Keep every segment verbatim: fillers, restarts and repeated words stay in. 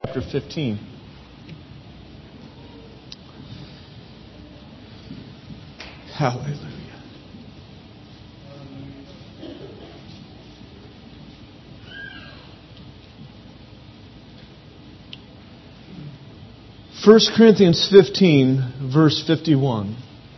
fifteen. Hallelujah. First Corinthians fifteen, verse fifty-one.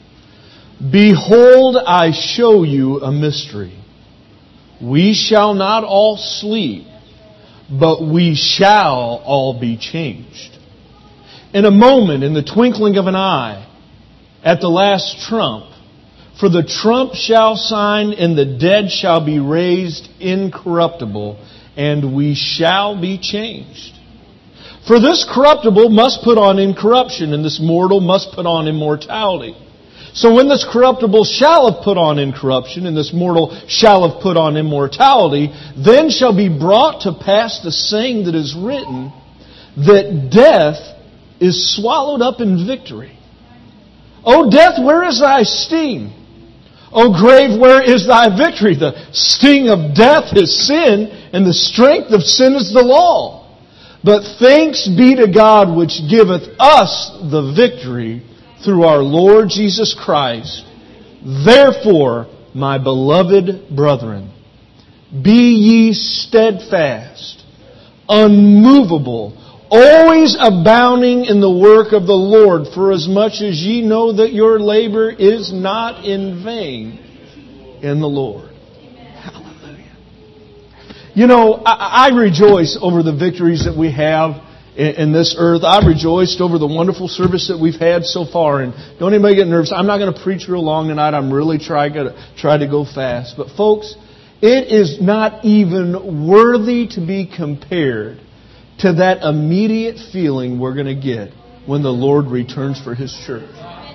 Behold, I show you a mystery. We shall not all sleep, but we shall all be changed. In a moment, in the twinkling of an eye, at the last trump, for the trump shall sound, and the dead shall be raised incorruptible, and we shall be changed. For this corruptible must put on incorruption, and this mortal must put on immortality. So when this corruptible shall have put on incorruption, and this mortal shall have put on immortality, then shall be brought to pass the saying that is written, that death is swallowed up in victory. O death, where is thy sting? O grave, where is thy victory? The sting of death is sin, and the strength of sin is the law. But thanks be to God which giveth us the victory through our Lord Jesus Christ. Therefore, my beloved brethren, be ye steadfast, unmovable, always abounding in the work of the Lord, for as much as ye know that your labor is not in vain in the Lord. Hallelujah. You know, I, I rejoice over the victories that we have in this earth. I've rejoiced over the wonderful service that we've had so far. And don't anybody get nervous. I'm not going to preach real long tonight. I'm really trying to try to go fast. But folks, it is not even worthy to be compared to that immediate feeling we're going to get when the Lord returns for His church.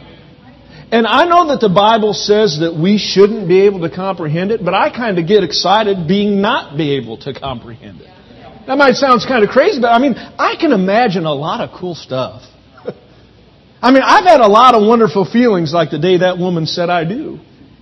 And I know that the Bible says that we shouldn't be able to comprehend it, but I kind of get excited being not be able to comprehend it. That might sound kind of crazy, but I mean, I can imagine a lot of cool stuff. I mean, I've had a lot of wonderful feelings like the day that woman said I do.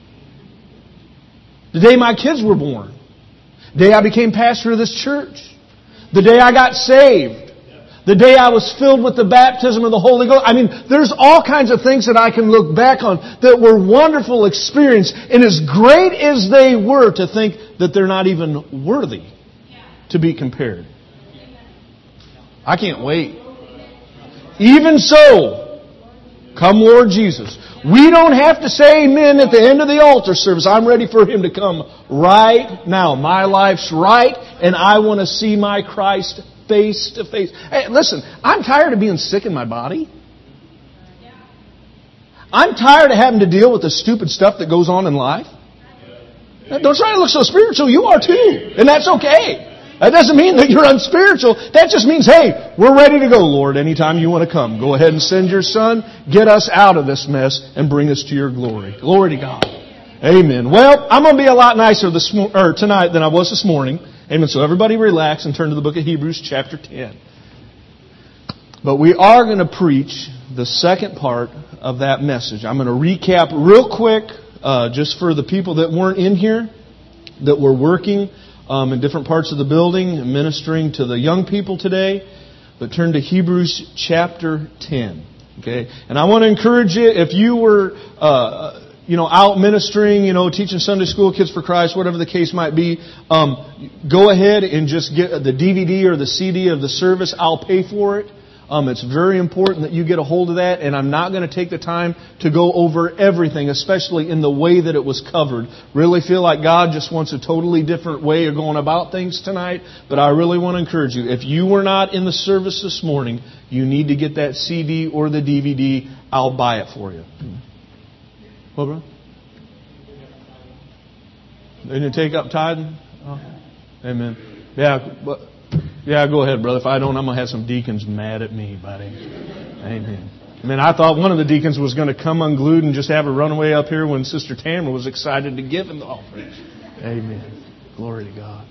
The day my kids were born. The day I became pastor of this church. The day I got saved. The day I was filled with the baptism of the Holy Ghost. I mean, there's all kinds of things that I can look back on that were wonderful experience. And as great as they were, to think that they're not even worthy to be compared. I can't wait. Even so, come Lord Jesus. We don't have to say amen at the end of the altar service. I'm ready for Him to come right now. My life's right, and I want to see my Christ face to face. Hey, listen, I'm tired of being sick in my body. I'm tired of having to deal with the stupid stuff that goes on in life. Don't try to look so spiritual. You are too. And that's okay. That doesn't mean that you're unspiritual. That just means, hey, we're ready to go, Lord, anytime you want to come. Go ahead and send your Son. Get us out of this mess and bring us to your glory. Glory to God. Amen. Well, I'm going to be a lot nicer this mo- or tonight than I was this morning. Amen. So everybody relax and turn to the book of Hebrews chapter ten. But we are going to preach the second part of that message. I'm going to recap real quick, uh, just for the people that weren't in here, that were working Um, in different parts of the building, ministering to the young people today. But turn to Hebrews chapter ten. Okay, and I want to encourage you, if you were, uh, you know, out ministering, you know, teaching Sunday school, Kids for Christ, whatever the case might be, um, go ahead and just get the D V D or the C D of the service. I'll pay for it. Um, it's very important that you get a hold of that, and I'm not going to take the time to go over everything, especially in the way that it was covered. Really feel like God just wants a totally different way of going about things tonight, but I really want to encourage you. If you were not in the service this morning, you need to get that C D or the D V D. I'll buy it for you. What, bro? They didn't take up tithing? Oh. Amen. Yeah, but... Yeah, go ahead, brother. If I don't, I'm going to have some deacons mad at me, buddy. Amen. I mean, I thought one of the deacons was going to come unglued and just have a runaway up here when Sister Tamara was excited to give him the offering. Amen. Glory to God.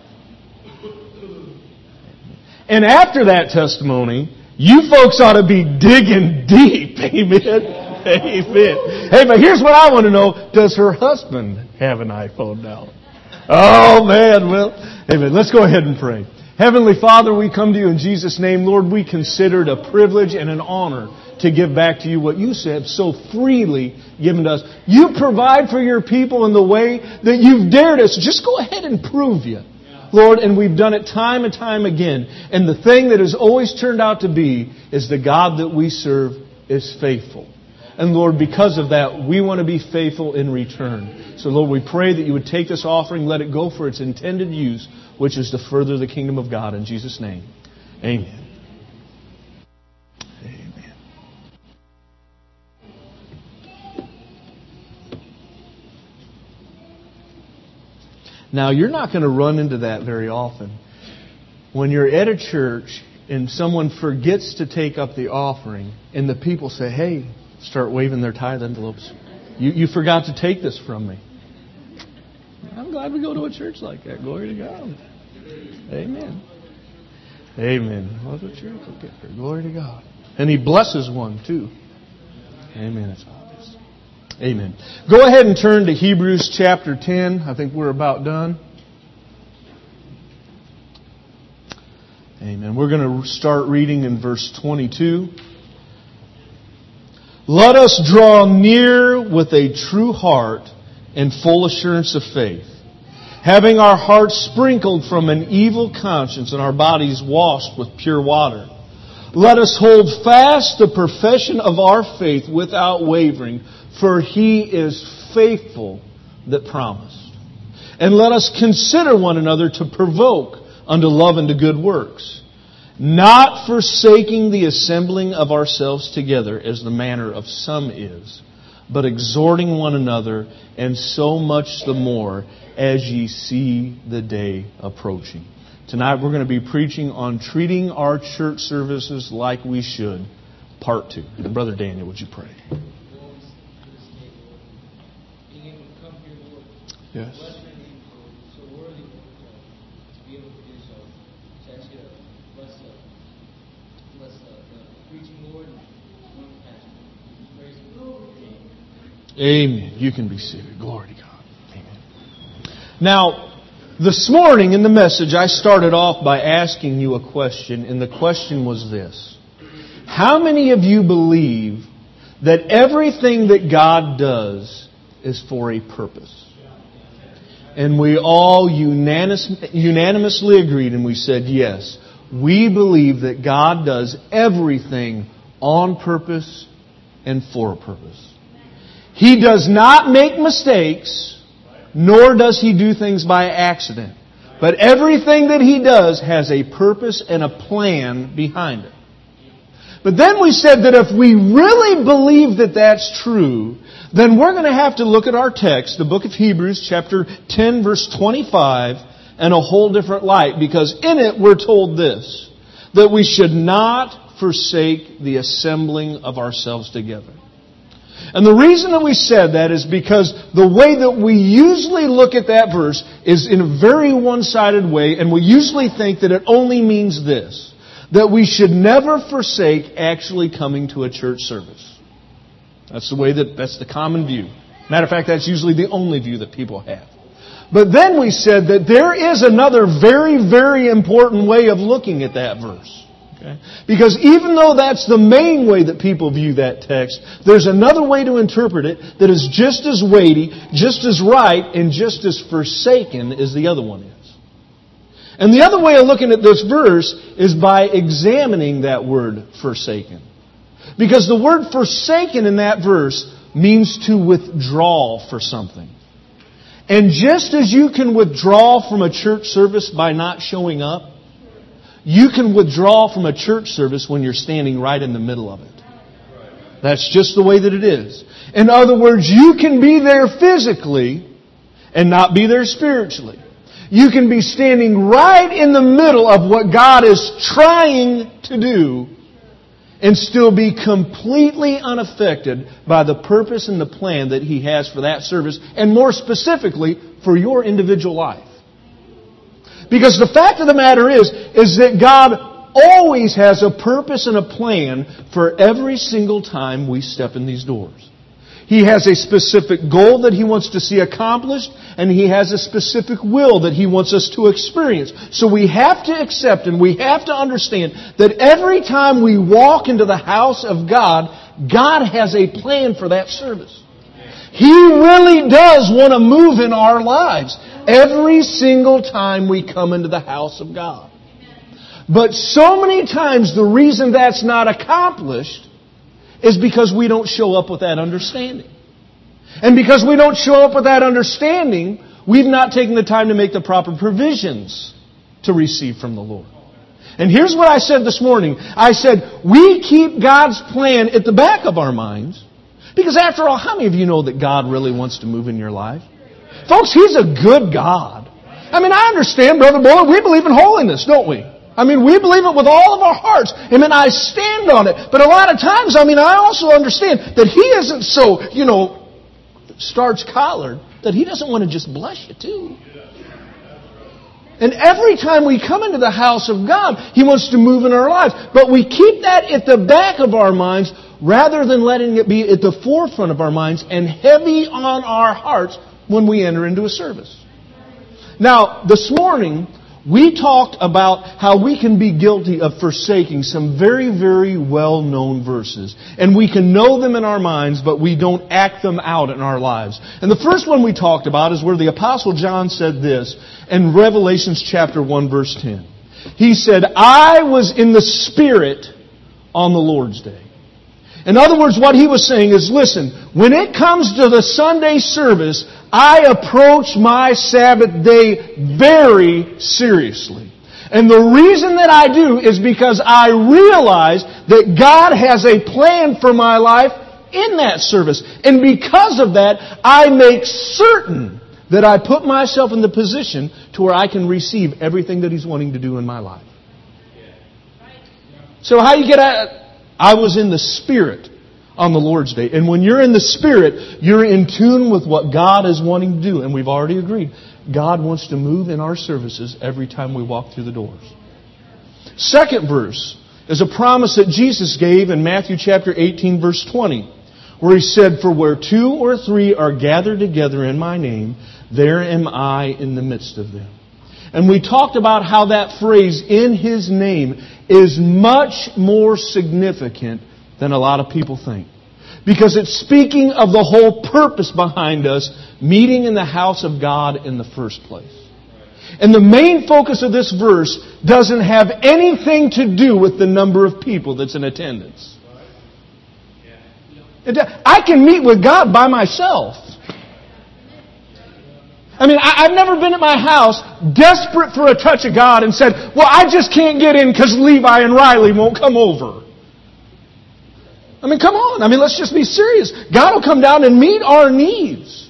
And after that testimony, you folks ought to be digging deep. Amen. Amen. Hey, but here's what I want to know. Does her husband have an iPhone now? Oh, man. Well, amen. Let's go ahead and pray. Heavenly Father, we come to you in Jesus' name. Lord, we consider it a privilege and an honor to give back to you what you have so freely given to us. You provide for your people in the way that you've dared us. Just go ahead and prove you, Lord, and we've done it time and time again. And the thing that has always turned out to be is the God that we serve is faithful. And Lord, because of that, we want to be faithful in return. So Lord, we pray that you would take this offering, let it go for its intended use, which is to further the kingdom of God. In Jesus' name, amen. Amen. Now, you're not going to run into that very often. When you're at a church and someone forgets to take up the offering, and the people say, hey, start waving their tithe envelopes. You, you forgot to take this from me. I'm glad we go to a church like that. Glory to God. Amen. Amen. Well, the church will get there. Glory to God. And He blesses one too. Amen. It's obvious. Amen. Go ahead and turn to Hebrews chapter ten. I think we're about done. Amen. We're going to start reading in verse twenty-two. Let us draw near with a true heart and full assurance of faith, having our hearts sprinkled from an evil conscience and our bodies washed with pure water. Let us hold fast the profession of our faith without wavering, for He is faithful that promised. And let us consider one another to provoke unto love and to good works, not forsaking the assembling of ourselves together as the manner of some is, but exhorting one another, and so much the more as ye see the day approaching. Tonight we're going to be preaching on treating our church services like we should, part two. And Brother Daniel, would you pray? Yes. Amen. You can be seated. Glory to God. Amen. Now, this morning in the message, I started off by asking you a question, and the question was this. How many of you believe that everything that God does is for a purpose? And we all unanimous, unanimously agreed, and we said, yes, we believe that God does everything on purpose and for a purpose. He does not make mistakes, nor does He do things by accident. But everything that He does has a purpose and a plan behind it. But then we said that if we really believe that that's true, then we're going to have to look at our text, the book of Hebrews, chapter ten, verse twenty-five, in a whole different light. Because in it we're told this, that we should not forsake the assembling of ourselves together. And the reason that we said that is because the way that we usually look at that verse is in a very one-sided way, and we usually think that it only means this, that we should never forsake actually coming to a church service. That's the way that, that's the common view. Matter of fact, that's usually the only view that people have. But then we said that there is another very, very important way of looking at that verse. Okay? Because even though that's the main way that people view that text, there's another way to interpret it that is just as weighty, just as right, and just as forsaken as the other one is. And the other way of looking at this verse is by examining that word forsaken. Because the word forsaken in that verse means to withdraw for something. And just as you can withdraw from a church service by not showing up, you can withdraw from a church service when you're standing right in the middle of it. That's just the way that it is. In other words, you can be there physically and not be there spiritually. You can be standing right in the middle of what God is trying to do and still be completely unaffected by the purpose and the plan that He has for that service, and more specifically, for your individual life. Because the fact of the matter is, is that God always has a purpose and a plan for every single time we step in these doors. He has a specific goal that He wants to see accomplished, and He has a specific will that He wants us to experience. So we have to accept and we have to understand that every time we walk into the house of God, God has a plan for that service. He really does want to move in our lives every single time we come into the house of God. But so many times the reason that's not accomplished is because we don't show up with that understanding. And because we don't show up with that understanding, we've not taken the time to make the proper provisions to receive from the Lord. And here's what I said this morning. I said, we keep God's plan at the back of our minds. Because after all, how many of you know that God really wants to move in your life? Folks, He's a good God. I mean, I understand, Brother Bullard, we believe in holiness, don't we? I mean, we believe it with all of our hearts. I mean, I stand on it. But a lot of times, I mean, I also understand that He isn't so, you know, starch-collared that He doesn't want to just bless you too. And every time we come into the house of God, He wants to move in our lives. But we keep that at the back of our minds rather than letting it be at the forefront of our minds and heavy on our hearts when we enter into a service. Now, this morning, we talked about how we can be guilty of forsaking some very, very well-known verses. And we can know them in our minds, but we don't act them out in our lives. And the first one we talked about is where the Apostle John said this in Revelation chapter one, verse ten. He said, I was in the Spirit on the Lord's day. In other words, what he was saying is, listen, when it comes to the Sunday service, I approach my Sabbath day very seriously. And the reason that I do is because I realize that God has a plan for my life in that service. And because of that, I make certain that I put myself in the position to where I can receive everything that He's wanting to do in my life. So how you get at I was in the Spirit on the Lord's Day. And when you're in the Spirit, you're in tune with what God is wanting to do. And we've already agreed. God wants to move in our services every time we walk through the doors. Second verse is a promise that Jesus gave in Matthew chapter eighteen, verse twenty, where He said, for where two or three are gathered together in my name, there am I in the midst of them. And we talked about how that phrase, in His name, is much more significant than a lot of people think. Because it's speaking of the whole purpose behind us meeting in the house of God in the first place. And the main focus of this verse doesn't have anything to do with the number of people that's in attendance. I can meet with God by myself. I mean, I, I've never been at my house desperate for a touch of God and said, well, I just can't get in because Levi and Riley won't come over. I mean, come on. I mean, let's just be serious. God will come down and meet our needs.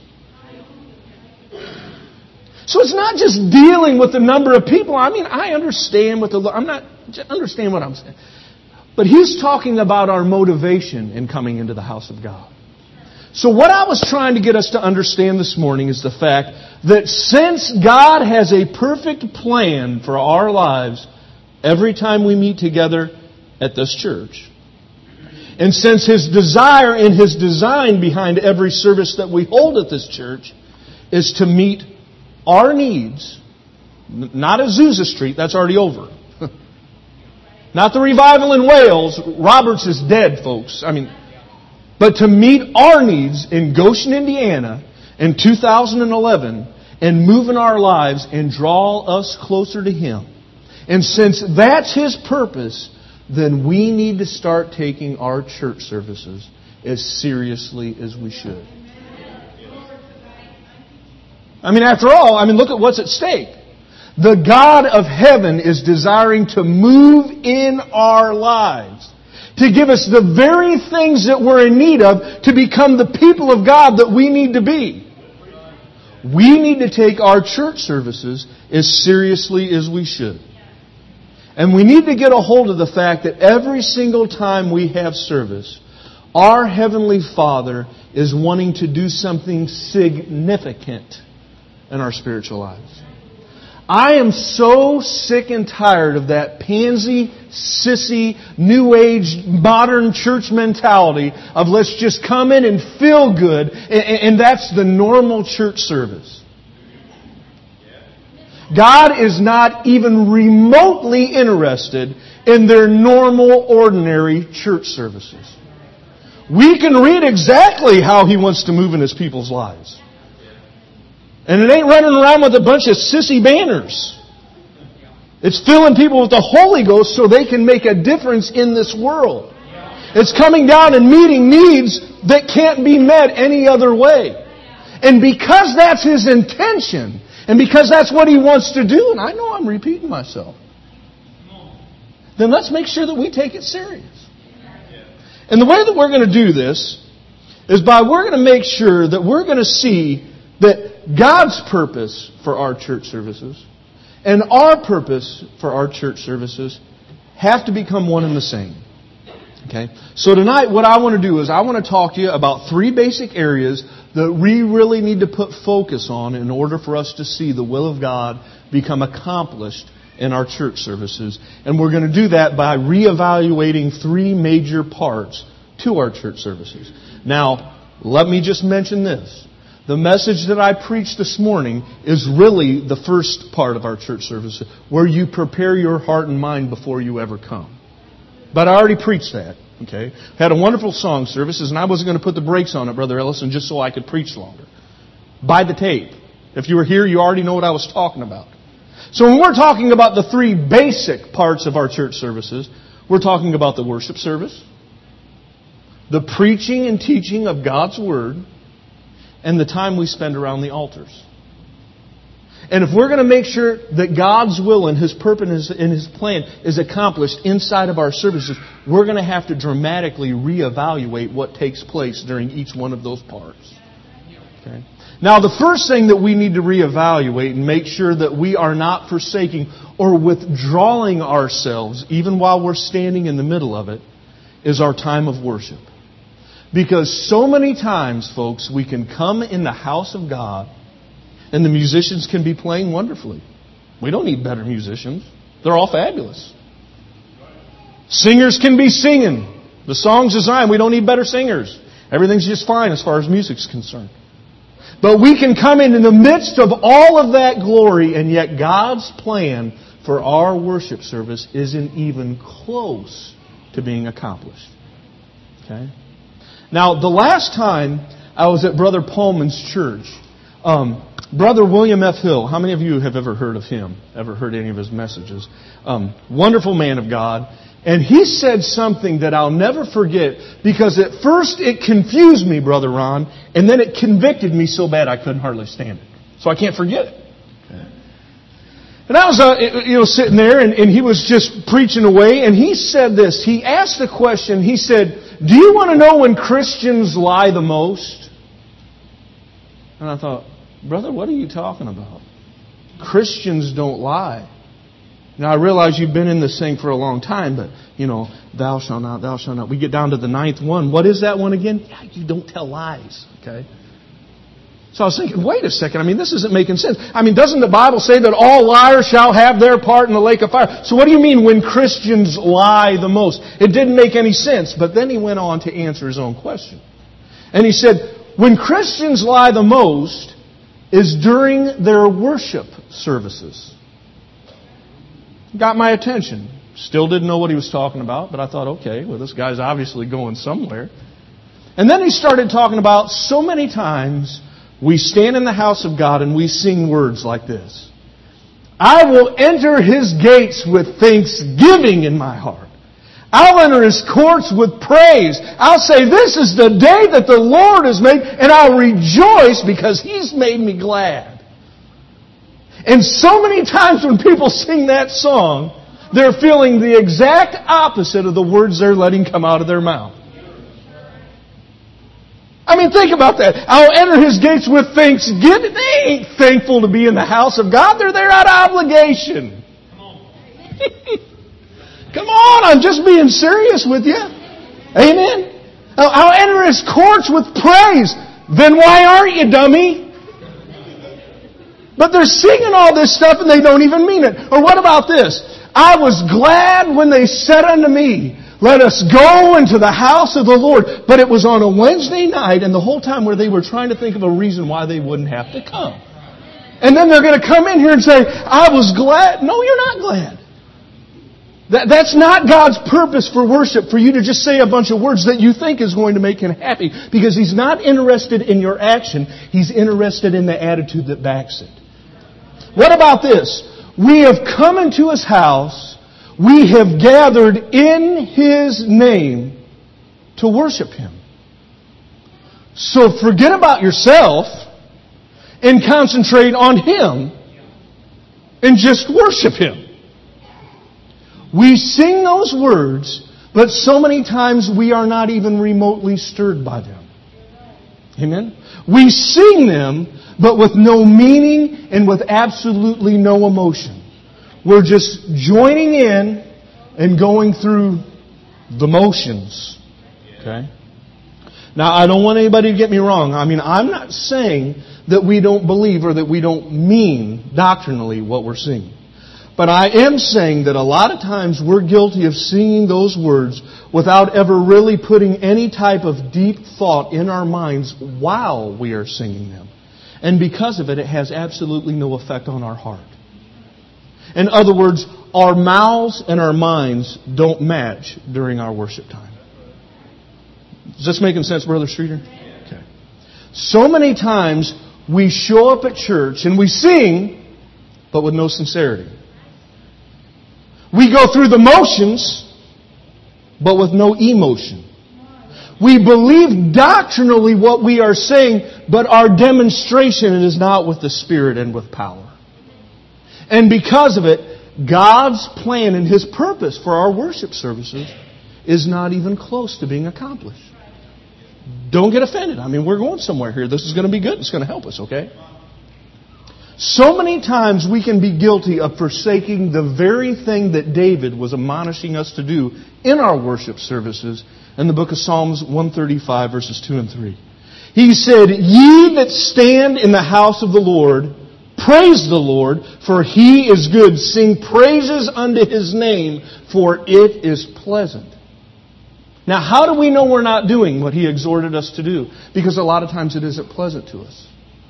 So it's not just dealing with the number of people. I mean, I understand what the I'm not understand what I'm saying. But He's talking about our motivation in coming into the house of God. So what I was trying to get us to understand this morning is the fact that since God has a perfect plan for our lives every time we meet together at this church, and since His desire and His design behind every service that we hold at this church is to meet our needs, not Azusa Street, that's already over. Not the revival in Wales, Roberts is dead, folks. I mean, but to meet our needs in Goshen, Indiana in two thousand eleven and move in our lives and draw us closer to Him. And since that's His purpose, then we need to start taking our church services as seriously as we should. I mean, after all, I mean, look at what's at stake. The God of heaven is desiring to move in our lives, to give us the very things that we're in need of to become the people of God that we need to be. We need to take our church services as seriously as we should. And we need to get a hold of the fact that every single time we have service, our Heavenly Father is wanting to do something significant in our spiritual lives. I am so sick and tired of that pansy, sissy, new age, modern church mentality of let's just come in and feel good, and that's the normal church service. God is not even remotely interested in their normal, ordinary church services. We can read exactly how He wants to move in His people's lives. And it ain't running around with a bunch of sissy banners. It's filling people with the Holy Ghost so they can make a difference in this world. It's coming down and meeting needs that can't be met any other way. And because that's His intention, and because that's what He wants to do, and I know I'm repeating myself, then let's make sure that we take it serious. And the way that we're going to do this is by we're going to make sure that we're going to see that God's purpose for our church services and our purpose for our church services have to become one and the same. Okay? So tonight what I want to do is I want to talk to you about three basic areas that we really need to put focus on in order for us to see the will of God become accomplished in our church services. And we're going to do that by reevaluating three major parts to our church services. Now, let me just mention this. The message that I preached this morning is really the first part of our church service, where you prepare your heart and mind before you ever come. But I already preached that. Okay, had a wonderful song services, and I wasn't going to put the brakes on it, Brother Ellison, just so I could preach longer. Buy the tape. If you were here, you already know what I was talking about. So when we're talking about the three basic parts of our church services, we're talking about the worship service, the preaching and teaching of God's Word, and the time we spend around the altars. And if we're going to make sure that God's will and His purpose and His plan is accomplished inside of our services, we're going to have to dramatically reevaluate what takes place during each one of those parts. Okay? Now, the first thing that we need to reevaluate and make sure that we are not forsaking or withdrawing ourselves, even while we're standing in the middle of it, is our time of worship. Because so many times, folks, we can come in the house of God and the musicians can be playing wonderfully. We don't need better musicians. They're all fabulous. Singers can be singing. The song's designed. We don't need better singers. Everything's just fine as far as music's concerned. But we can come in in the midst of all of that glory, and yet God's plan for our worship service isn't even close to being accomplished. Okay? Now, the last time I was at Brother Pullman's church, um, Brother William F. Hill, how many of you have ever heard of him? Ever heard any of his messages? Um, wonderful man of God. And he said something that I'll never forget, because at first it confused me, Brother Ron, and then it convicted me so bad I couldn't hardly stand it. So I can't forget it. Okay. And I was uh, you know, sitting there, and, and he was just preaching away, and he said this. He asked the question, he said, do you want to know when Christians lie the most? And I thought, brother, what are you talking about? Christians don't lie. Now, I realize you've been in this thing for a long time, but, you know, thou shalt not, thou shalt not. We get down to the ninth one. What is that one again? Yeah, you don't tell lies, okay? So I was thinking, wait a second. I mean, this isn't making sense. I mean, doesn't the Bible say that all liars shall have their part in the lake of fire? So what do you mean when Christians lie the most? It didn't make any sense. But then he went on to answer his own question. And he said, when Christians lie the most is during their worship services. Got my attention. Still didn't know what he was talking about, but I thought, okay, well, this guy's obviously going somewhere. And then he started talking about so many times we stand in the house of God and we sing words like this. I will enter His gates with thanksgiving in my heart. I'll enter His courts with praise. I'll say, this is the day that the Lord has made, and I'll rejoice because He's made me glad. And so many times when people sing that song, they're feeling the exact opposite of the words they're letting come out of their mouth. I mean, think about that. I'll enter His gates with thanksgiving. They ain't thankful to be in the house of God. They're there out of obligation. Come on, I'm just being serious with you. Amen? I'll enter His courts with praise. Then why aren't you, dummy? But they're singing all this stuff and they don't even mean it. Or what about this? I was glad when they said unto me, let us go into the house of the Lord. But it was on a Wednesday night, and the whole time where they were trying to think of a reason why they wouldn't have to come. And then they're going to come in here and say, I was glad. No, you're not glad. That, that's not God's purpose for worship, for you to just say a bunch of words that you think is going to make Him happy. Because He's not interested in your action. He's interested in the attitude that backs it. What about this? We have come into His house. We have gathered in His name to worship Him. So forget about yourself and concentrate on Him and just worship Him. We sing those words, but so many times we are not even remotely stirred by them. Amen? We sing them, but with no meaning and with absolutely no emotion. We're just joining in and going through the motions. Okay? Now, I don't want anybody to get me wrong. I mean, I'm not saying that we don't believe or that we don't mean doctrinally what we're singing. But I am saying that a lot of times we're guilty of singing those words without ever really putting any type of deep thought in our minds while we are singing them. And because of it, it has absolutely no effect on our heart. In other words, our mouths and our minds don't match during our worship time. Is this making sense, Brother Streeter? Okay. So many times we show up at church and we sing, but with no sincerity. We go through the motions, but with no emotion. We believe doctrinally what we are saying, but our demonstration is not with the Spirit and with power. And because of it, God's plan and His purpose for our worship services is not even close to being accomplished. Don't get offended. I mean, we're going somewhere here. This is going to be good. It's going to help us, okay? So many times we can be guilty of forsaking the very thing that David was admonishing us to do in our worship services in the book of Psalms one thirty-five, verses two and three. He said, Ye that stand in the house of the Lord, praise the Lord, for He is good. Sing praises unto His name, for it is pleasant. Now, how do we know we're not doing what He exhorted us to do? Because a lot of times it isn't pleasant to us.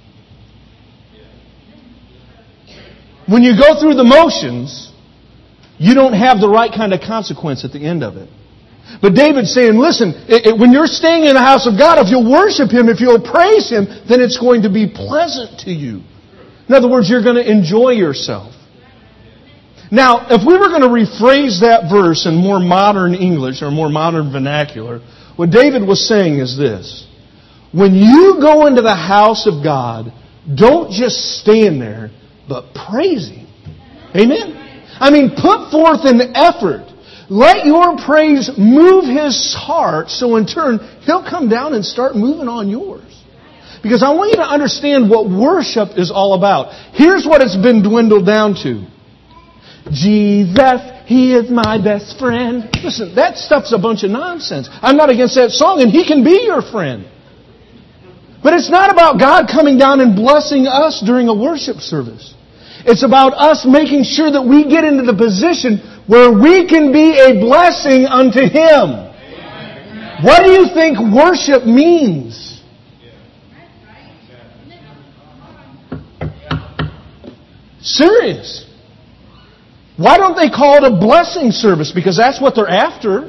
When you go through the motions, you don't have the right kind of consequence at the end of it. But David's saying, listen, it, it, when you're staying in the house of God, if you'll worship Him, if you'll praise Him, then it's going to be pleasant to you. In other words, you're going to enjoy yourself. Now, if we were going to rephrase that verse in more modern English or more modern vernacular, what David was saying is this. When you go into the house of God, don't just stand there, but praise Him. Amen? I mean, put forth an effort. Let your praise move His heart, so in turn, He'll come down and start moving on yours. Because I want you to understand what worship is all about. Here's what it's been dwindled down to. Jesus, He is my best friend. Listen, that stuff's a bunch of nonsense. I'm not against that song, and He can be your friend. But it's not about God coming down and blessing us during a worship service. It's about us making sure that we get into the position where we can be a blessing unto Him. What do you think worship means? Serious. Why don't they call it a blessing service? Because that's what they're after.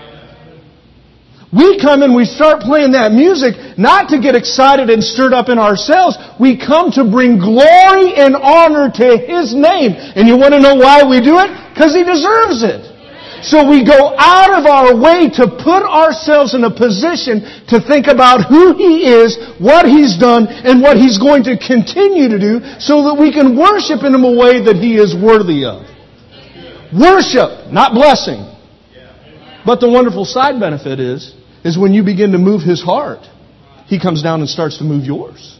We come and we start playing that music not to get excited and stirred up in ourselves. We come to bring glory and honor to His name. And you want to know why we do it? Because He deserves it. So we go out of our way to put ourselves in a position to think about who He is, what He's done, and what He's going to continue to do so that we can worship Him in a way that He is worthy of. Worship, not blessing. But the wonderful side benefit is, is when you begin to move His heart, He comes down and starts to move yours.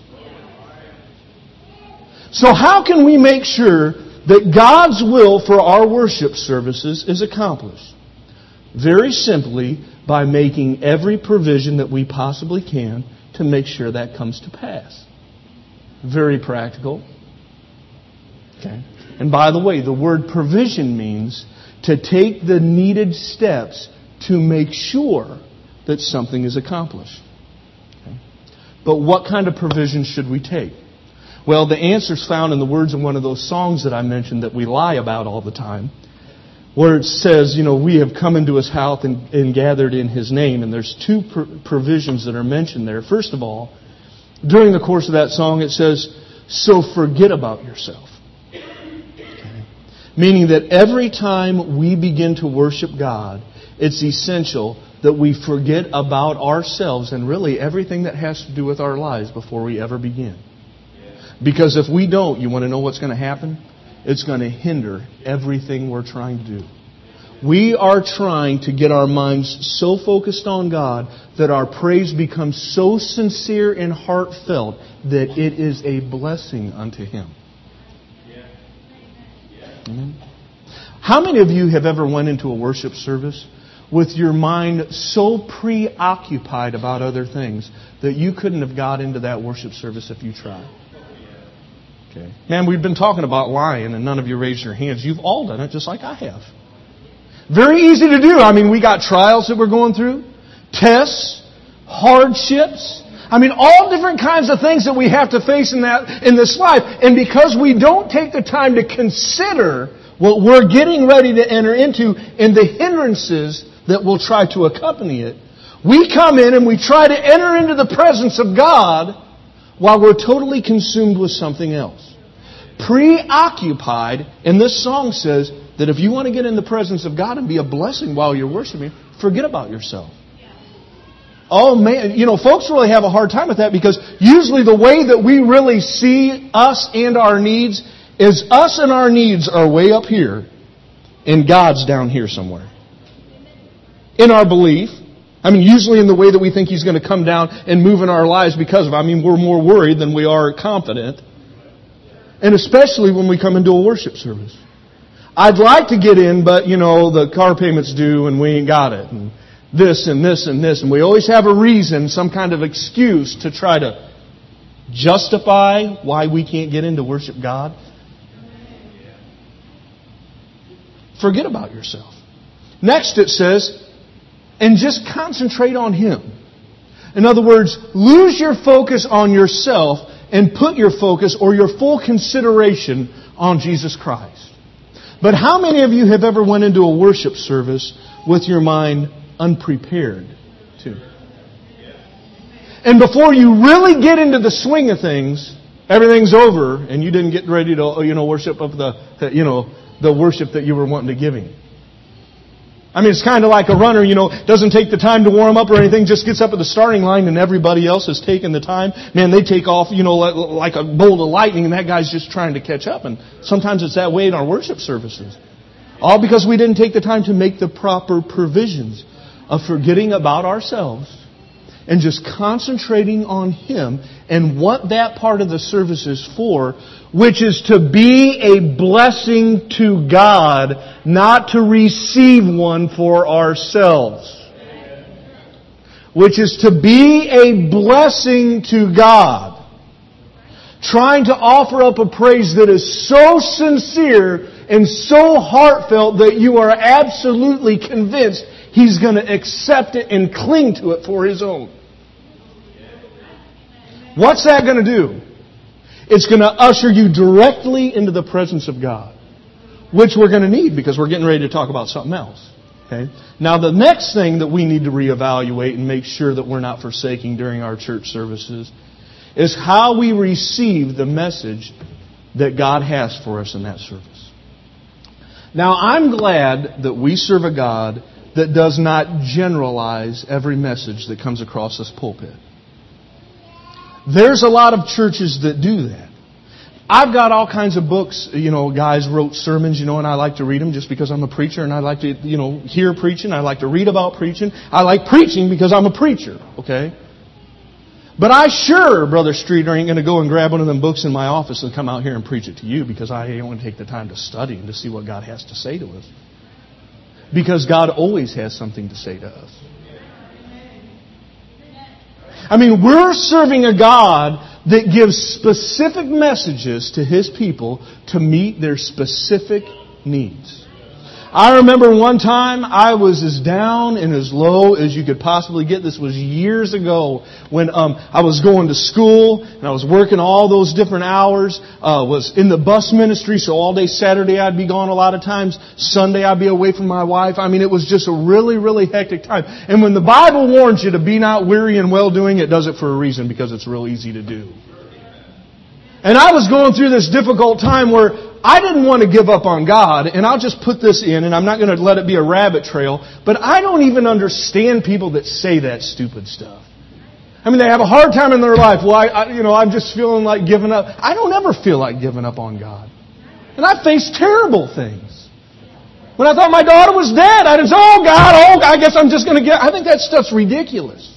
So how can we make sure that God's will for our worship services is accomplished? Very simply, by making every provision that we possibly can to make sure that comes to pass. Very practical. Okay? And by the way, the word provision means to take the needed steps to make sure that something is accomplished. Okay? But what kind of provision should we take? Well, the answer's found in the words of one of those songs that I mentioned that we lie about all the time, where it says, you know, we have come into His house and, and gathered in His name. And there's two pr- provisions that are mentioned there. First of all, during the course of that song, it says, so forget about yourself. Okay? Meaning that every time we begin to worship God, it's essential that we forget about ourselves and really everything that has to do with our lives before we ever begin. Because if we don't, you want to know what's going to happen? It's going to hinder everything we're trying to do. We are trying to get our minds so focused on God that our praise becomes so sincere and heartfelt that it is a blessing unto Him. Amen. How many of you have ever went into a worship service with your mind so preoccupied about other things that you couldn't have got into that worship service if you tried? Okay. Man, we've been talking about lying and none of you raised your hands. You've all done it just like I have. Very easy to do. I mean, we got trials that we're going through, tests, hardships. I mean, all different kinds of things that we have to face in that in this life. And because we don't take the time to consider what we're getting ready to enter into and the hindrances that will try to accompany it, we come in and we try to enter into the presence of God while we're totally consumed with something else. Preoccupied, and this song says that if you want to get in the presence of God and be a blessing while you're worshiping, forget about yourself. Oh man, you know, folks really have a hard time with that because usually the way that we really see us and our needs is us and our needs are way up here and God's down here somewhere. In our belief, I mean, usually in the way that we think He's going to come down and move in our lives because of, I mean, we're more worried than we are confident. And especially when we come into a worship service. I'd like to get in, but, you know, the car payment's due and we ain't got it. And this and this and this. And we always have a reason, some kind of excuse to try to justify why we can't get in to worship God. Forget about yourself. Next it says, and just concentrate on Him. In other words, lose your focus on yourself and put your focus or your full consideration on Jesus Christ. But how many of you have ever went into a worship service with your mind unprepared too? And before you really get into the swing of things, everything's over and you didn't get ready to, you know, worship of the, you know, the worship that you were wanting to give Him. I mean, it's kind of like a runner, you know, doesn't take the time to warm up or anything, just gets up at the starting line and everybody else has taken the time. Man, they take off, you know, like a bolt of lightning and that guy's just trying to catch up. And sometimes it's that way in our worship services. All because we didn't take the time to make the proper provisions of forgetting about ourselves and just concentrating on Him and what that part of the service is for, which is to be a blessing to God, not to receive one for ourselves. Which is to be a blessing to God. Trying to offer up a praise that is so sincere and so heartfelt that you are absolutely convinced He's going to accept it and cling to it for His own. What's that going to do? It's going to usher you directly into the presence of God, which we're going to need because we're getting ready to talk about something else. Okay? Now, the next thing that we need to reevaluate and make sure that we're not forsaking during our church services is how we receive the message that God has for us in that service. Now, I'm glad that we serve a God that does not generalize every message that comes across this pulpit. There's a lot of churches that do that. I've got all kinds of books, you know, guys wrote sermons, you know, and I like to read them just because I'm a preacher and I like to, you know, hear preaching. I like to read about preaching. I like preaching because I'm a preacher, okay? But I sure, Brother Streeter, ain't going to go and grab one of them books in my office and come out here and preach it to you because I ain't going to take the time to study and to see what God has to say to us. Because God always has something to say to us. I mean, we're serving a God that gives specific messages to His people to meet their specific needs. I remember one time I was as down and as low as you could possibly get. This was years ago when um, I was going to school and I was working all those different hours. Uh, was in the bus ministry, so all day Saturday I'd be gone a lot of times. Sunday I'd be away from my wife. I mean, it was just a really, really hectic time. And when the Bible warns you to be not weary in well-doing, it does it for a reason, because it's real easy to do. And I was going through this difficult time where I didn't want to give up on God, and I'll just put this in, and I'm not going to let it be a rabbit trail, but I don't even understand people that say that stupid stuff. I mean, they have a hard time in their life. Well, I, I, you know, I'm just feeling like giving up. I don't ever feel like giving up on God. And I faced terrible things. When I thought my daughter was dead, I didn't say, oh, God, oh, I guess I'm just going to get... I think that stuff's ridiculous.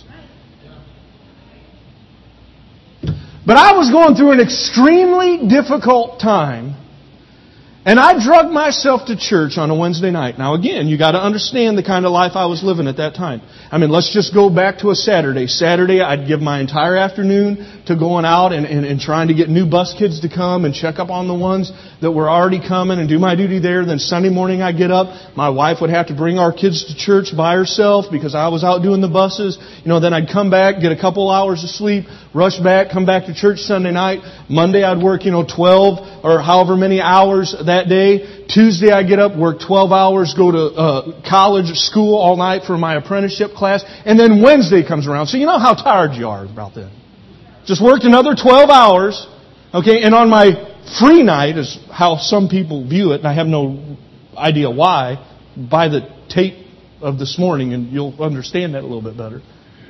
But I was going through an extremely difficult time, and I drug myself to church on a Wednesday night. Now again, you got to understand the kind of life I was living at that time. I mean, let's just go back to a Saturday. Saturday, I'd give my entire afternoon to going out and, and, and trying to get new bus kids to come and check up on the ones that were already coming and do my duty there. Then Sunday morning I'd get up. My wife would have to bring our kids to church by herself because I was out doing the buses. You know, then I'd come back, get a couple hours of sleep, rush back, come back to church Sunday night. Monday I'd work, you know, twelve or however many hours that day. Tuesday I get up, work twelve hours, go to uh, college, school all night for my apprenticeship class. And then Wednesday comes around. So you know how tired you are about that. Just worked another twelve hours. Okay, and on my free night is how some people view it, and I have no idea why. Buy the tape of this morning and you'll understand that a little bit better.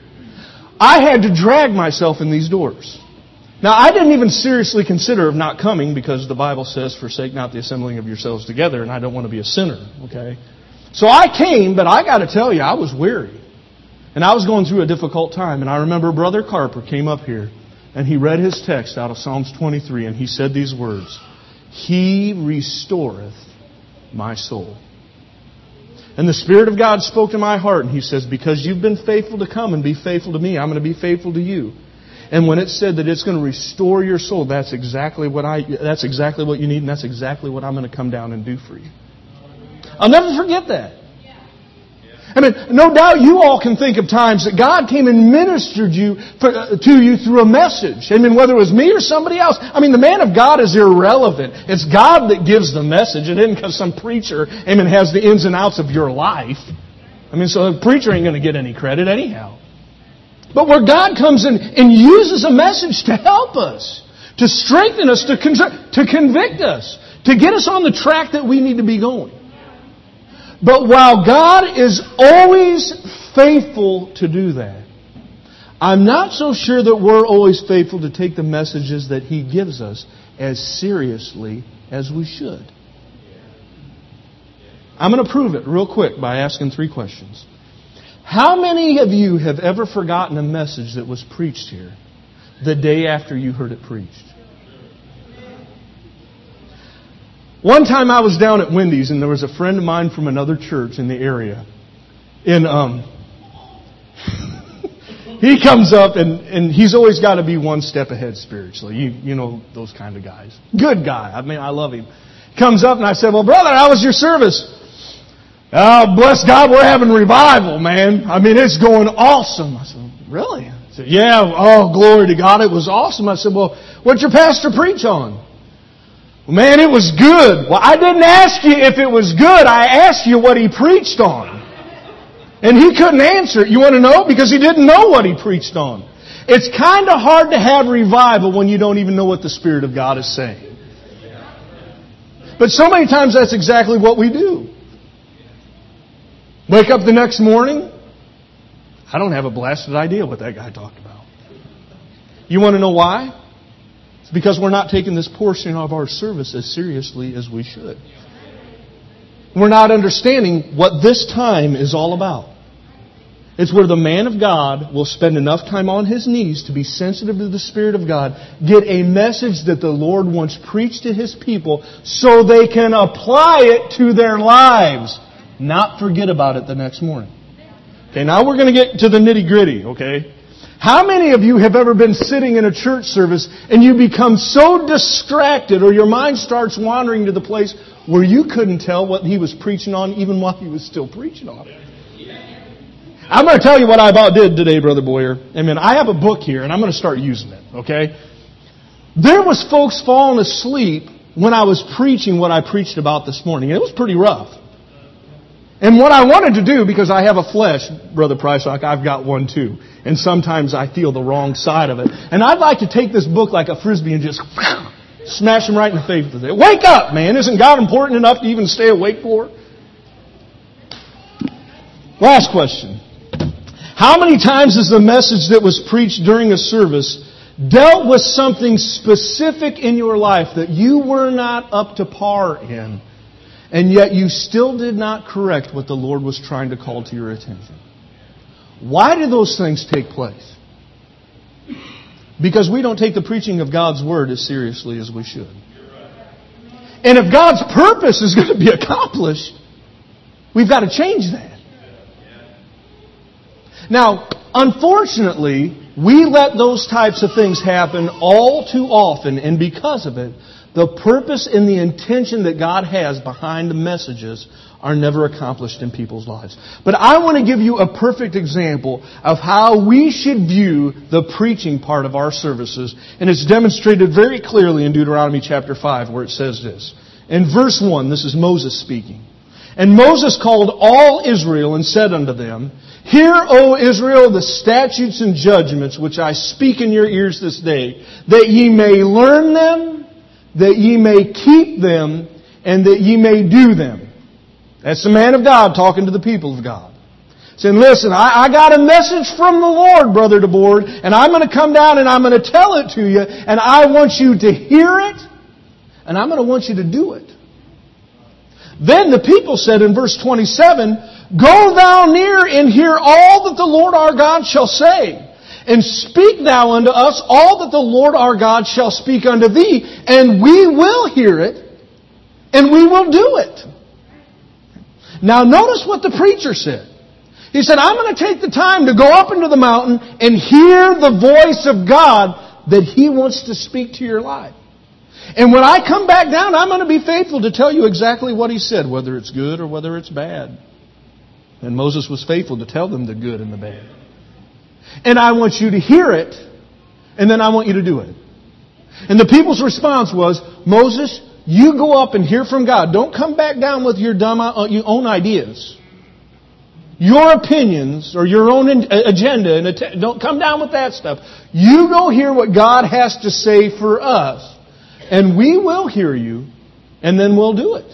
I had to drag myself in these doors. Now, I didn't even seriously consider of not coming because the Bible says, forsake not the assembling of yourselves together, and I don't want to be a sinner, okay? So I came, but I got to tell you, I was weary. And I was going through a difficult time. And I remember Brother Carper came up here, and he read his text out of Psalms twenty-three, and he said these words, He restoreth my soul. And the Spirit of God spoke to my heart, and He says, because you've been faithful to come and be faithful to me, I'm going to be faithful to you. And when it said that it's going to restore your soul, that's exactly what I that's exactly what you need, and that's exactly what I'm going to come down and do for you. I'll never forget that. I mean, no doubt you all can think of times that God came and ministered you for, uh, to you through a message. I mean, whether it was me or somebody else. I mean, the man of God is irrelevant. It's God that gives the message. It isn't because some preacher, I mean, has the ins and outs of your life. I mean, so the preacher ain't going to get any credit anyhow. But where God comes in and uses a message to help us, to strengthen us, to, con- to convict us, to get us on the track that we need to be going. But while God is always faithful to do that, I'm not so sure that we're always faithful to take the messages that He gives us as seriously as we should. I'm going to prove it real quick by asking three questions. How many of you have ever forgotten a message that was preached here the day after you heard it preached? One time I was down at Wendy's and there was a friend of mine from another church in the area. And um, he comes up and, and he's always got to be one step ahead spiritually. You, you know those kind of guys. Good guy. I mean, I love him. Comes up and I said, well, brother, how was your service? Oh, bless God, we're having revival, man. I mean, it's going awesome. I said, really? I said, yeah, oh, glory to God, it was awesome. I said, well, what'd your pastor preach on? Well, man, it was good. Well, I didn't ask you if it was good. I asked you what he preached on. And he couldn't answer it. You want to know? Because he didn't know what he preached on. It's kind of hard to have revival when you don't even know what the Spirit of God is saying. But so many times that's exactly what we do. Wake up the next morning, I don't have a blasted idea what that guy talked about. You want to know why? It's because we're not taking this portion of our service as seriously as we should. We're not understanding what this time is all about. It's where the man of God will spend enough time on his knees to be sensitive to the Spirit of God, get a message that the Lord wants preached to His people so they can apply it to their lives. Not forget about it the next morning. Okay, now we're going to get to the nitty-gritty, okay? How many of you have ever been sitting in a church service and you become so distracted or your mind starts wandering to the place where you couldn't tell what he was preaching on even while he was still preaching on it? I'm going to tell you what I about did today, Brother Boyer. I mean, I have a book here and I'm going to start using it, okay? There was folks falling asleep when I was preaching what I preached about this morning. And it was pretty rough. And what I wanted to do, because I have a flesh, Brother Prysock, I've got one too. And sometimes I feel the wrong side of it. And I'd like to take this book like a frisbee and just smash them right in the face with it. Wake up, man. Isn't God important enough to even stay awake for? Last question. How many times has the message that was preached during a service dealt with something specific in your life that you were not up to par in, and yet you still did not correct what the Lord was trying to call to your attention? Why do those things take place? Because we don't take the preaching of God's Word as seriously as we should. And if God's purpose is going to be accomplished, we've got to change that. Now, unfortunately, we let those types of things happen all too often, and because of it, the purpose and the intention that God has behind the messages are never accomplished in people's lives. But I want to give you a perfect example of how we should view the preaching part of our services, and it's demonstrated very clearly in Deuteronomy chapter five, where it says this. In verse one, this is Moses speaking. And Moses called all Israel and said unto them, Hear, O Israel, the statutes and judgments which I speak in your ears this day, that ye may learn them, that ye may keep them, and that ye may do them. That's the man of God talking to the people of God. Saying, listen, I, I got a message from the Lord, Brother DeBoard, and I'm going to come down and I'm going to tell it to you, and I want you to hear it, and I'm going to want you to do it. Then the people said in verse twenty-seven, Go thou near and hear all that the Lord our God shall say. And speak thou unto us all that the Lord our God shall speak unto thee. And we will hear it, and we will do it. Now notice what the preacher said. He said, I'm going to take the time to go up into the mountain and hear the voice of God that He wants to speak to your life. And when I come back down, I'm going to be faithful to tell you exactly what He said, whether it's good or whether it's bad. And Moses was faithful to tell them the good and the bad. And I want you to hear it, and then I want you to do it. And the people's response was, Moses, you go up and hear from God. Don't come back down with your dumb, uh, your own ideas. Your opinions or your own agenda. And att- don't come down with that stuff. You go hear what God has to say for us. And we will hear you, and then we'll do it.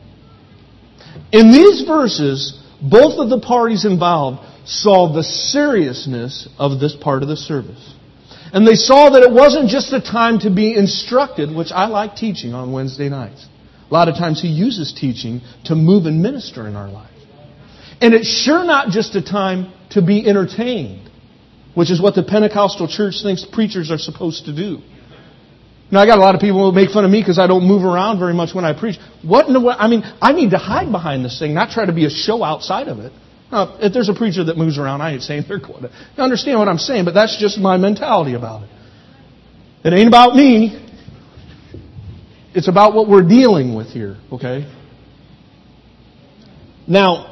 In these verses, both of the parties involved saw the seriousness of this part of the service. And they saw that it wasn't just a time to be instructed, which I like teaching on Wednesday nights. A lot of times He uses teaching to move and minister in our life. And it's sure not just a time to be entertained, which is what the Pentecostal church thinks preachers are supposed to do. Now, I got a lot of people who make fun of me because I don't move around very much when I preach. What in the world? I mean, I need to hide behind this thing, not try to be a show outside of it. Now, if there's a preacher that moves around, I ain't saying they're going to. You understand what I'm saying, but that's just my mentality about it. It ain't about me. It's about what we're dealing with here, okay? Now,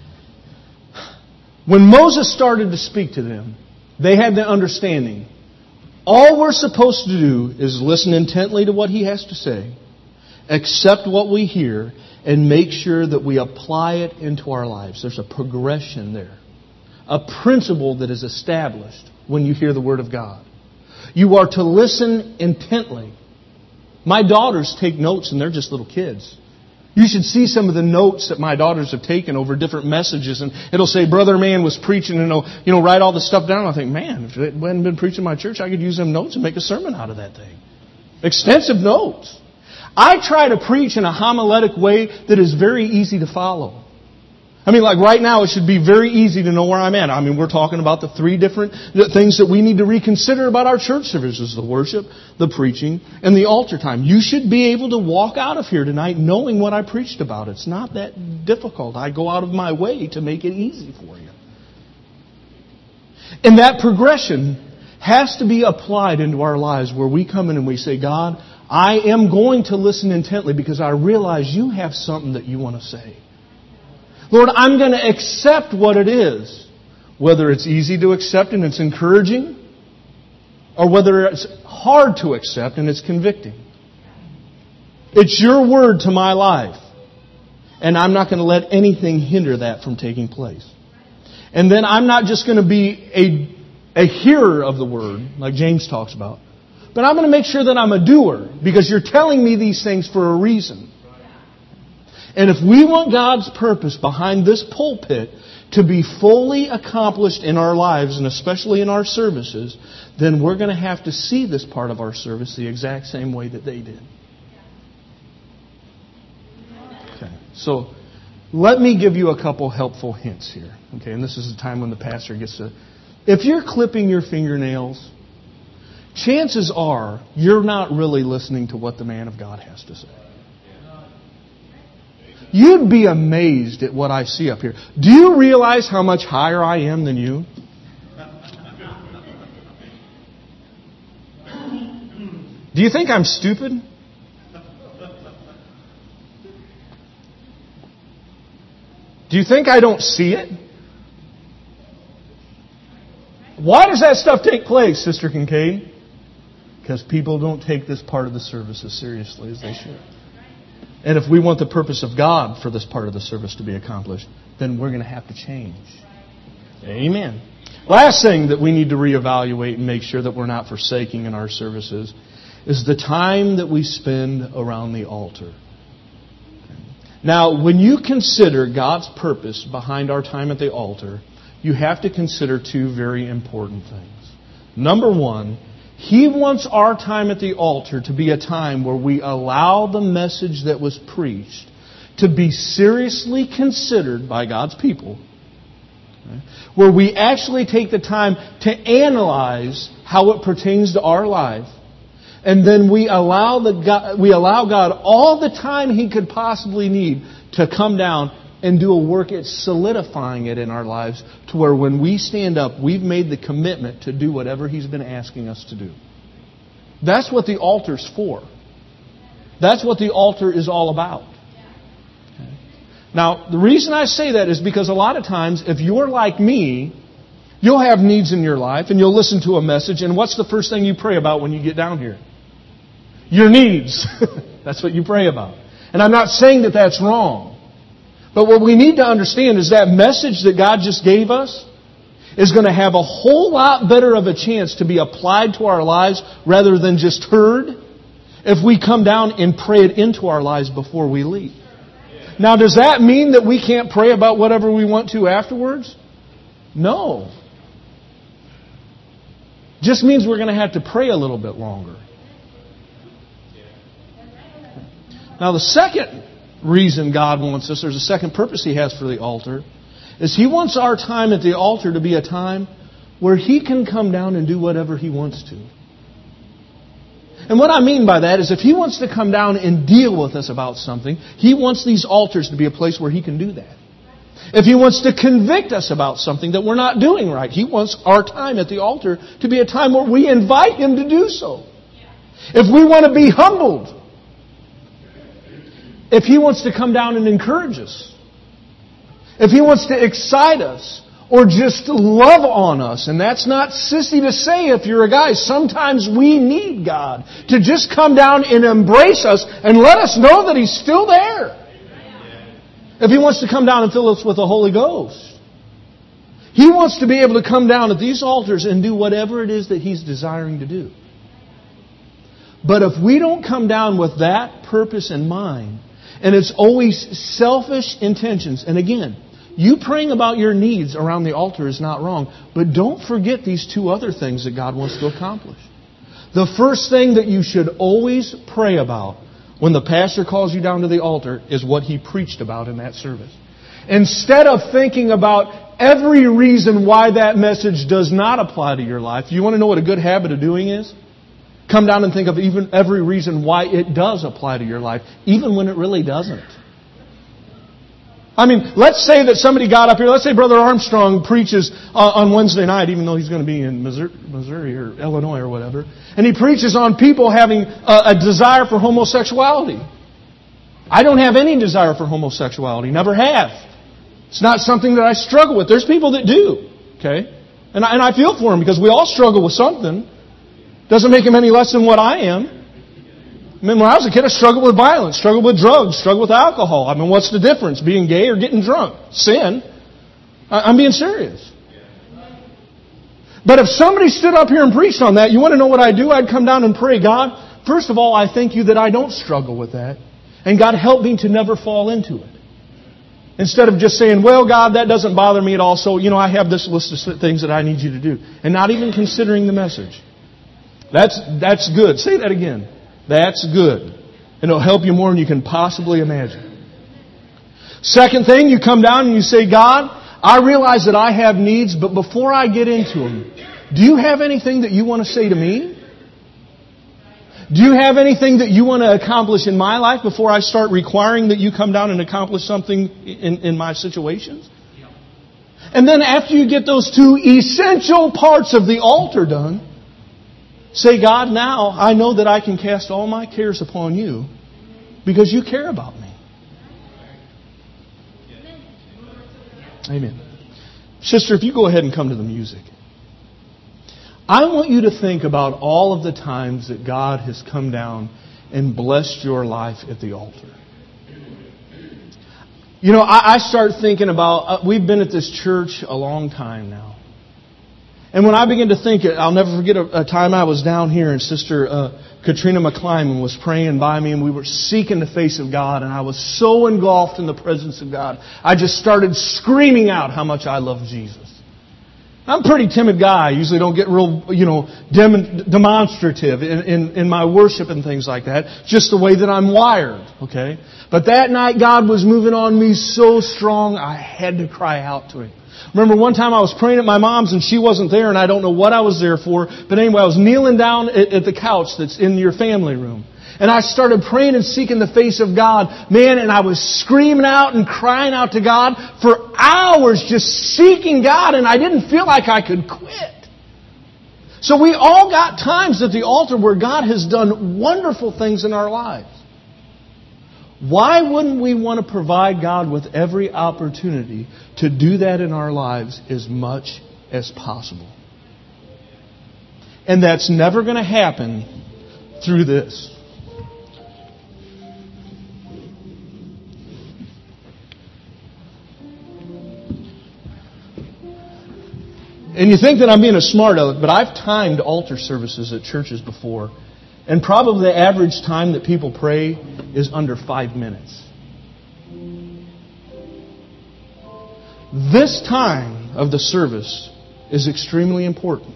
when Moses started to speak to them, they had the understanding. All we're supposed to do is listen intently to what He has to say, accept what we hear, and make sure that we apply it into our lives. There's a progression there. A principle that is established when you hear the Word of God. You are to listen intently. My daughters take notes, and they're just little kids. You should see some of the notes that my daughters have taken over different messages. And it'll say, Brother Man was preaching, and it'll, you know, write all this stuff down. I think, man, if it hadn't been preaching in my church, I could use them notes and make a sermon out of that thing. Extensive notes. I try to preach in a homiletic way that is very easy to follow. I mean, like right now, it should be very easy to know where I'm at. I mean, we're talking about the three different things that we need to reconsider about our church services. The worship, the preaching, and the altar time. You should be able to walk out of here tonight knowing what I preached about. It's not that difficult. I go out of my way to make it easy for you. And that progression has to be applied into our lives where we come in and we say, God, I am going to listen intently because I realize you have something that you want to say. Lord, I'm going to accept what it is, whether it's easy to accept and it's encouraging, or whether it's hard to accept and it's convicting. It's your word to my life, and I'm not going to let anything hinder that from taking place. And then I'm not just going to be a, a hearer of the word, like James talks about, but I'm going to make sure that I'm a doer, because you're telling me these things for a reason. And if we want God's purpose behind this pulpit to be fully accomplished in our lives, and especially in our services, then we're going to have to see this part of our service the exact same way that they did. Okay, so let me give you a couple helpful hints here. Okay, and this is the time when the pastor gets to... If you're clipping your fingernails, chances are you're not really listening to what the man of God has to say. You'd be amazed at what I see up here. Do you realize how much higher I am than you? Do you think I'm stupid? Do you think I don't see it? Why does that stuff take place, Sister Kincaid? Because people don't take this part of the service as seriously as they should. And if we want the purpose of God for this part of the service to be accomplished, then we're going to have to change. Amen. Last thing that we need to reevaluate and make sure that we're not forsaking in our services is the time that we spend around the altar. Now, when you consider God's purpose behind our time at the altar, you have to consider two very important things. Number one, He wants our time at the altar to be a time where we allow the message that was preached to be seriously considered by God's people. Okay? Where we actually take the time to analyze how it pertains to our life. And then we allow, the God, we allow God all the time He could possibly need to come down and do a work at solidifying it in our lives to where when we stand up, we've made the commitment to do whatever He's been asking us to do. That's what the altar's for. That's what the altar is all about. Okay. Now, the reason I say that is because a lot of times, if you're like me, you'll have needs in your life and you'll listen to a message, and what's the first thing you pray about when you get down here? Your needs. That's what you pray about. And I'm not saying that that's wrong. But what we need to understand is that message that God just gave us is going to have a whole lot better of a chance to be applied to our lives rather than just heard if we come down and pray it into our lives before we leave. Now, does that mean that we can't pray about whatever we want to afterwards? No. Just means we're going to have to pray a little bit longer. Now, the second reason God wants us, there's a second purpose He has for the altar, is He wants our time at the altar to be a time where He can come down and do whatever He wants to. And what I mean by that is if He wants to come down and deal with us about something, He wants these altars to be a place where He can do that. If He wants to convict us about something that we're not doing right, He wants our time at the altar to be a time where we invite Him to do so. If we want to be humbled, if He wants to come down and encourage us, if He wants to excite us, or just love on us, and that's not sissy to say if you're a guy. Sometimes we need God to just come down and embrace us and let us know that He's still there. If He wants to come down and fill us with the Holy Ghost. He wants to be able to come down at these altars and do whatever it is that He's desiring to do. But if we don't come down with that purpose in mind, and it's always selfish intentions. And again, you praying about your needs around the altar is not wrong. But don't forget these two other things that God wants to accomplish. The first thing that you should always pray about when the pastor calls you down to the altar is what he preached about in that service. Instead of thinking about every reason why that message does not apply to your life, you want to know what a good habit of doing is? Come down and think of even every reason why it does apply to your life, even when it really doesn't. I mean, let's say that somebody got up here. Let's say Brother Armstrong preaches uh, on Wednesday night, even though he's going to be in Missouri, Missouri or Illinois or whatever. And he preaches on people having a, a desire for homosexuality. I don't have any desire for homosexuality. Never have. It's not something that I struggle with. There's people that do. Okay? And I, and I feel for them because we all struggle with something. Doesn't make them any less than what I am. I mean, when I was a kid, I struggled with violence, struggled with drugs, struggled with alcohol. I mean, what's the difference? Being gay or getting drunk? Sin. I'm being serious. But if somebody stood up here and preached on that, you want to know what I'd do? I'd come down and pray, God, first of all, I thank you that I don't struggle with that. And God, help me to never fall into it. Instead of just saying, well, God, that doesn't bother me at all, so, you know, I have this list of things that I need you to do. And not even considering the message. That's, that's good. Say that again. That's good. And it'll help you more than you can possibly imagine. Second thing, you come down and you say, God, I realize that I have needs, but before I get into them, do you have anything that you want to say to me? Do you have anything that you want to accomplish in my life before I start requiring that you come down and accomplish something in, in my situations? And then after you get those two essential parts of the altar done, say, God, now I know that I can cast all my cares upon you because you care about me. Amen. Sister, if you go ahead and come to the music. I want you to think about all of the times that God has come down and blessed your life at the altar. You know, I, I start thinking about, uh, we've been at this church a long time now. And when I begin to think, I'll never forget a, a time I was down here and Sister uh, Katrina McClyman was praying by me and we were seeking the face of God and I was so engulfed in the presence of God. I just started screaming out how much I love Jesus. I'm a pretty timid guy. I usually don't get real, you know, dem- demonstrative in, in, in my worship and things like that. Just the way that I'm wired, okay? But that night God was moving on me so strong I had to cry out to Him. Remember one time I was praying at my mom's and she wasn't there and I don't know what I was there for. But anyway, I was kneeling down at, at the couch that's in your family room. And I started praying and seeking the face of God. Man, and I was screaming out and crying out to God for hours just seeking God. And I didn't feel like I could quit. So we all got times at the altar where God has done wonderful things in our lives. Why wouldn't we want to provide God with every opportunity to do that in our lives as much as possible? And that's never going to happen through this. And you think that I'm being a smart aleck, but I've timed altar services at churches before. And probably the average time that people pray is under five minutes. This time of the service is extremely important.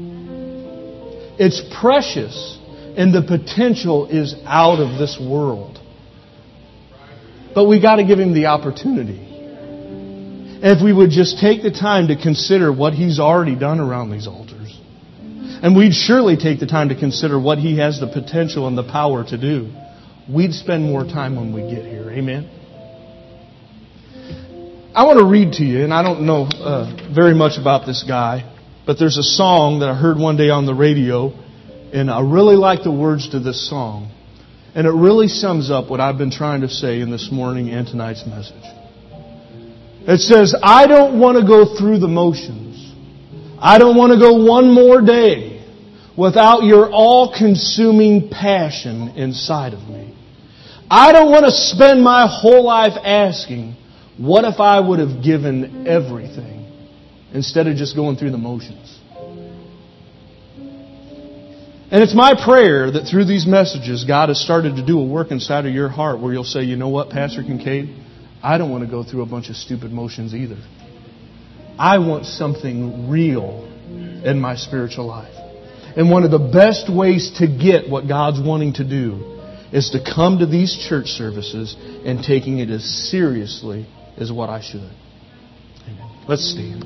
It's precious and the potential is out of this world. But we got to give Him the opportunity. If we would just take the time to consider what He's already done around these altars. And we'd surely take the time to consider what He has the potential and the power to do. We'd spend more time when we get here. Amen? I want to read to you, and I don't know uh, very much about this guy, but there's a song that I heard one day on the radio, and I really like the words to this song. And it really sums up what I've been trying to say in this morning and tonight's message. It says, I don't want to go through the motions. I don't want to go one more day without your all-consuming passion inside of me. I don't want to spend my whole life asking, what if I would have given everything instead of just going through the motions? And it's my prayer that through these messages, God has started to do a work inside of your heart where you'll say, you know what, Pastor Kincaid? I don't want to go through a bunch of stupid motions either. I want something real in my spiritual life. And one of the best ways to get what God's wanting to do is to come to these church services and taking it as seriously as what I should. Amen. Let's stand.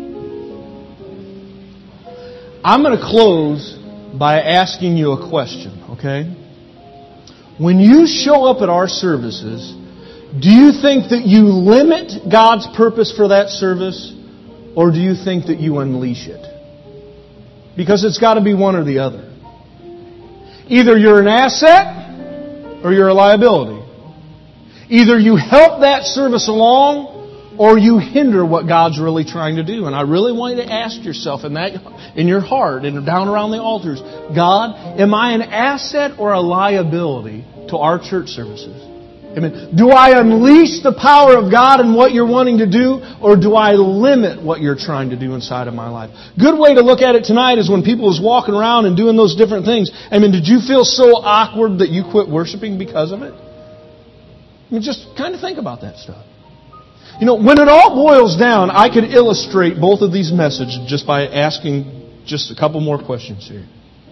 I'm going to close by asking you a question, okay? When you show up at our services, Do you think that you limit God's purpose for that service, or do you think that you unleash it? Because it's got to be one or the other. Either you're an asset, or you're a liability. Either you help that service along, or you hinder what God's really trying to do. And I really want you to ask yourself in that, in your heart and down around the altars, God, am I an asset or a liability to our church services? Amen. Do I unleash the power of God in what you're wanting to do, or do I limit what you're trying to do inside of my life? Good way to look at it tonight is when people was walking around and doing those different things. I mean, did you feel so awkward that you quit worshiping because of it? I mean, just kind of think about that stuff. You know, when it all boils down, I could illustrate both of these messages just by asking just a couple more questions here.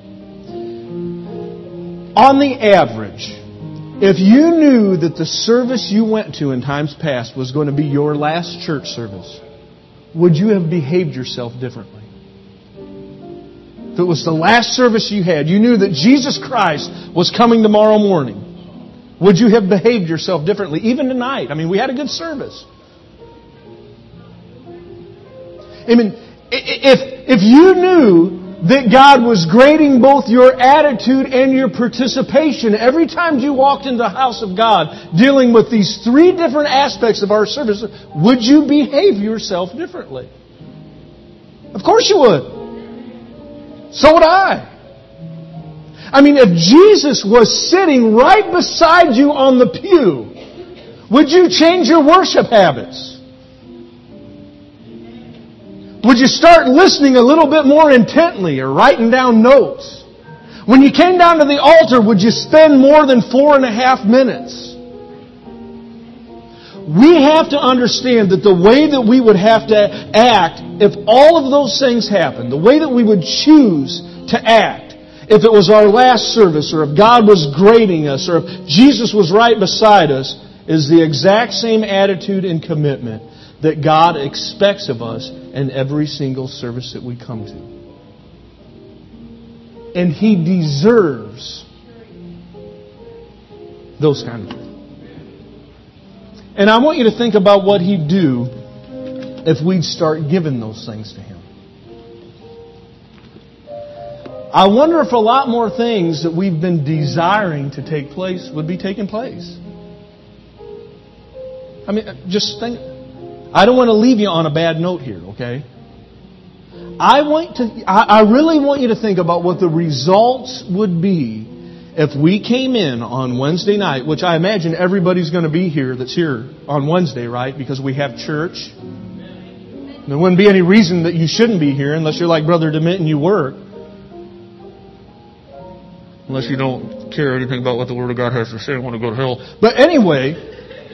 On the average, if you knew that the service you went to in times past was going to be your last church service, would you have behaved yourself differently? If it was the last service you had, you knew that Jesus Christ was coming tomorrow morning, would you have behaved yourself differently? Even tonight. I mean, we had a good service. I mean, if, if you knew that God was grading both your attitude and your participation every time you walked into the house of God, dealing with these three different aspects of our service, would you behave yourself differently? Of course you would. So would I. I mean, if Jesus was sitting right beside you on the pew, would you change your worship habits? Would you start listening a little bit more intently or writing down notes? When you came down to the altar, would you spend more than four and a half minutes? We have to understand that the way that we would have to act if all of those things happened, the way that we would choose to act, if it was our last service or if God was grading us or if Jesus was right beside us, is the exact same attitude and commitment that God expects of us in every single service that we come to. And He deserves those kind of things. And I want you to think about what He'd do if we'd start giving those things to Him. I wonder if a lot more things that we've been desiring to take place would be taking place. I mean, just think. I don't want to leave you on a bad note here, okay? I want to. I really want you to think about what the results would be if we came in on Wednesday night, which I imagine everybody's going to be here that's here on Wednesday, right? Because we have church. There wouldn't be any reason that you shouldn't be here unless you're like Brother DeMint and you work. Unless you don't care anything about what the Word of God has to say and want to go to hell. But anyway,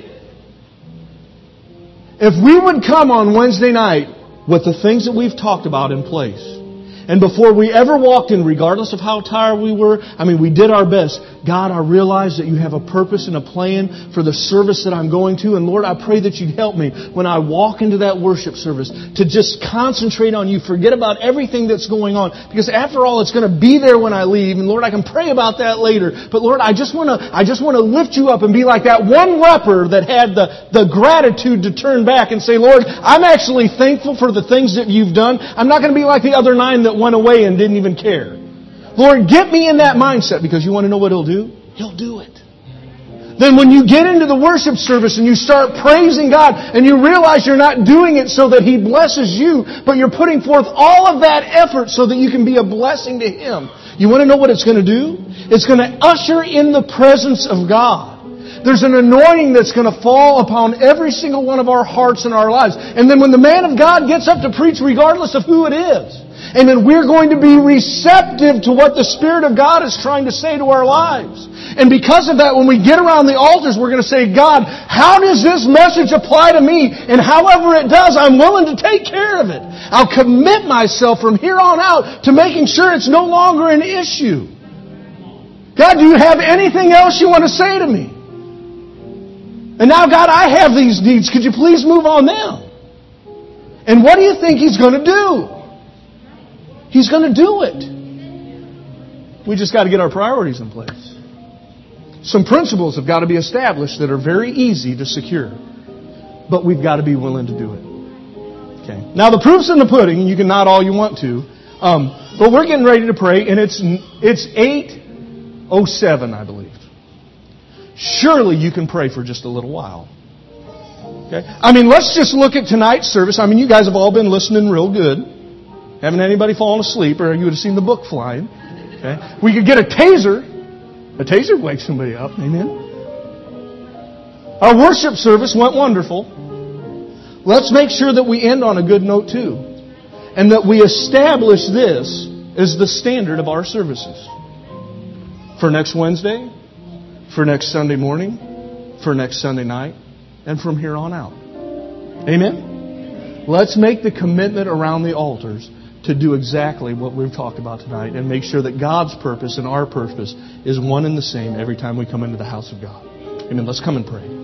if we would come on Wednesday night with the things that we've talked about in place, and before we ever walked in, regardless of how tired we were, I mean, we did our best. God, I realize that you have a purpose and a plan for the service that I'm going to. And Lord, I pray that you'd help me when I walk into that worship service to just concentrate on you. Forget about everything that's going on. Because after all, it's going to be there when I leave. And Lord, I can pray about that later. But Lord, I just want to, I just want to lift you up and be like that one leper that had the, the gratitude to turn back and say, Lord, I'm actually thankful for the things that you've done. I'm not going to be like the other nine that went away and didn't even care. Lord, get me in that mindset, because you want to know what He'll do? He'll do it. Then when you get into the worship service and you start praising God and you realize you're not doing it so that He blesses you, but you're putting forth all of that effort so that you can be a blessing to Him. You want to know what it's going to do? It's going to usher in the presence of God. There's an anointing that's going to fall upon every single one of our hearts and our lives. And then when the man of God gets up to preach, regardless of who it is, amen, we're going to be receptive to what the Spirit of God is trying to say to our lives. And because of that, when we get around the altars, we're going to say, God, how does this message apply to me? And however it does, I'm willing to take care of it. I'll commit myself from here on out to making sure it's no longer an issue. God, do you have anything else you want to say to me? And now, God, I have these needs. Could you please move on them? And what do you think He's going to do? He's going to do it. We just got to get our priorities in place. Some principles have got to be established that are very easy to secure. But we've got to be willing to do it. Okay. Now the proof's in the pudding, and you can nod all you want to. Um, but we're getting ready to pray, and it's it's eight oh seven, I believe. Surely you can pray for just a little while. Okay. I mean, let's just look at tonight's service. I mean, you guys have all been listening real good. Haven't anybody fallen asleep, or you would have seen the book flying. Okay. We could get a taser. A taser wakes somebody up. Amen. Our worship service went wonderful. Let's make sure that we end on a good note too. And that we establish this as the standard of our services. For next Wednesday, for next Sunday morning, for next Sunday night, and from here on out. Amen? Let's make the commitment around the altars to do exactly what we've talked about tonight and make sure that God's purpose and our purpose is one and the same every time we come into the house of God. Amen. Let's come and pray.